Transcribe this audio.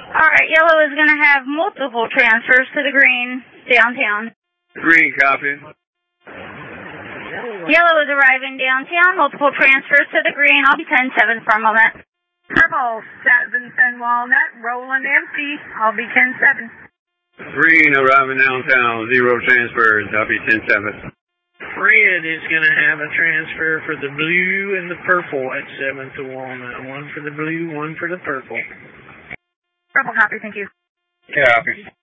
Alright, yellow is going to have multiple transfers to the green downtown. Green, copy. Yellow is arriving downtown, multiple transfers to the green. I'll be 10-7 for a moment. Purple, 710 Walnut, rolling empty. I'll be 10-7. Green arriving downtown, 0 transfers. I'll be 10-7. Red is going to have a transfer for the blue and the purple at 7th to Walnut. 1 for the blue, 1 for the purple. Purple copy, thank you. Copy.